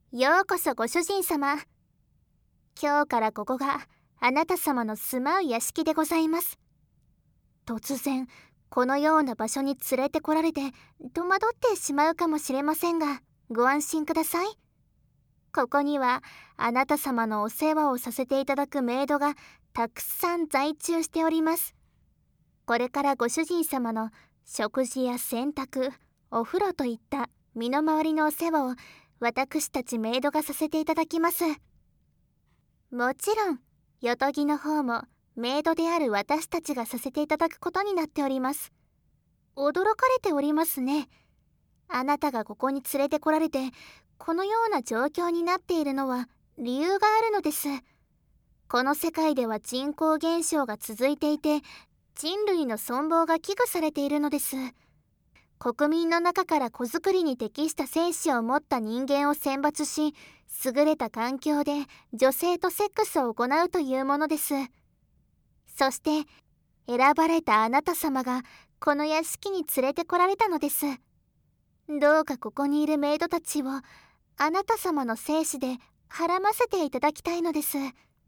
ようこそご主人様。今日からここがあなた様の住まう屋敷でございます。突然このような場所に連れてこられて戸惑ってしまうかもしれませんが、ご安心ください。ここにはあなた様のお世話をさせていただくメイドがたくさん在中しております。これからご主人様の食事や洗濯、お風呂といった身の回りのお世話を私たちメイドがさせていただきます。もちろんよとぎの方もメイドである私たちがさせていただくことになっております。驚かれておりますね。あなたがここに連れてこられてこのような状況になっているのは理由があるのです。この世界では人口減少が続いていて、人類の存亡が危惧されているのです。国民の中から子作りに適した精子を持った人間を選抜し、優れた環境で女性とセックスを行うというものです。そして選ばれたあなた様がこの屋敷に連れてこられたのです。どうかここにいるメイドたちをあなた様の精子ではらませていただきたいのです。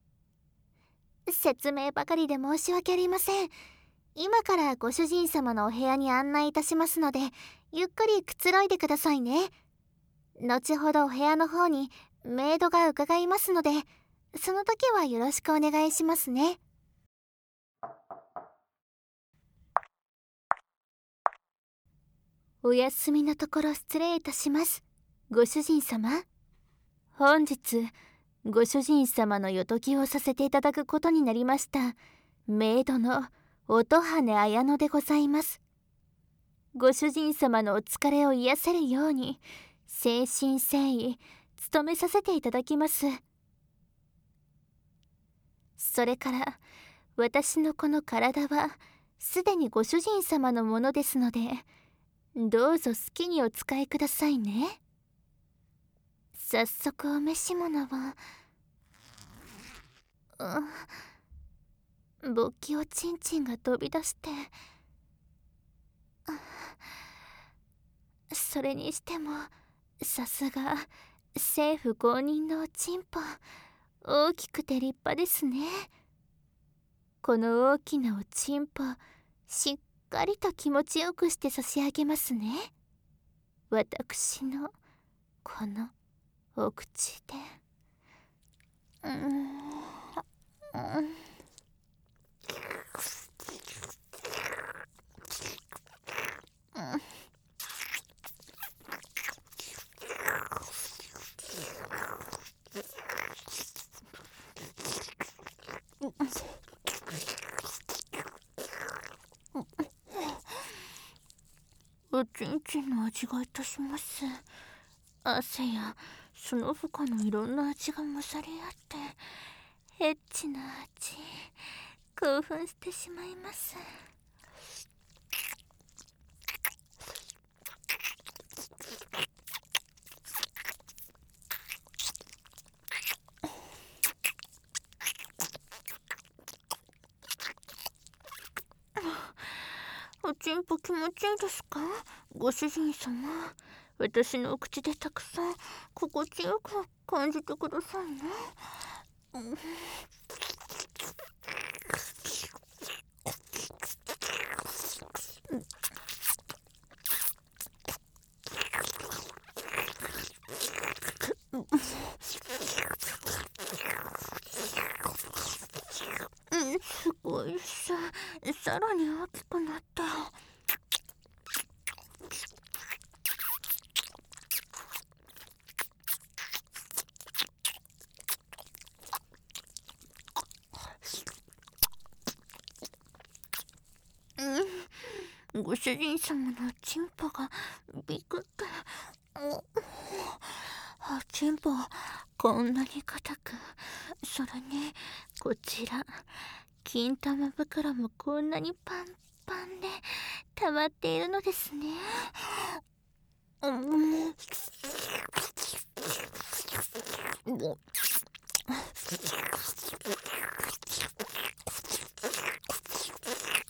説明ばかりで申し訳ありません。今からご主人様のお部屋に案内いたしますので、ゆっくりくつろいでくださいね。後ほどお部屋の方にメイドが伺いますので、その時はよろしくお願いしますね。お休みのところ失礼いたします。ご主人様。本日ご主人様のよとぎをさせていただくことになりましたメイドの音羽綾乃でございます。ご主人様のお疲れを癒せるように誠心誠意努めさせていただきます。それから私のこの体はすでにご主人様のものですので、どうぞ好きにお使いくださいね。早速お召し物を。勃起おちんちんが飛び出して、それにしてもさすが政府公認のおちんぽ、大きくて立派ですね。この大きなおちんぽ、しっかりと気持ちよくして差し上げますね。私のこのお口で。おちんちんの味がいたします。汗やその他のいろんな味が混ざり合ってエッチな味、興奮してしまいます。おちんぽ気持ちいいですか、ご主人様。私のお口でたくさん心地よく感じてくださいね。すごいさらに大きくなった。ご主人様のチンポがビクって、チンポこんなに硬く、それにこちら金玉袋もこんなにパンパンで溜まっているのですね。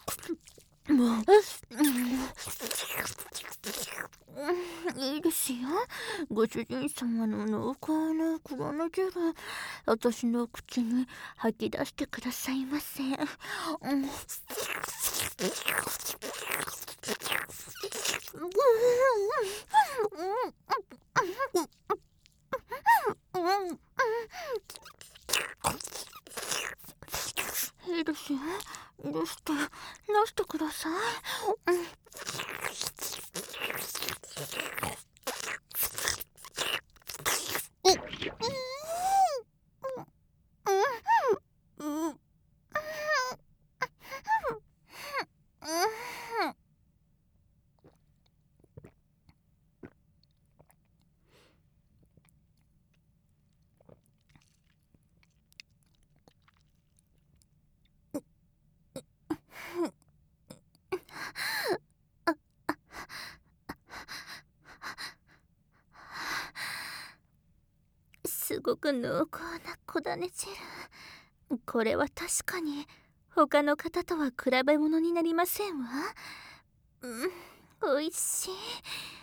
いいですよ。 ご主人様の濃厚な黒の汁、私の口に吐き出してくださいませ。いいですよ。出してください。すごく濃厚な小種汁。これは確かに他の方とは比べ物になりませんわ。美味しい。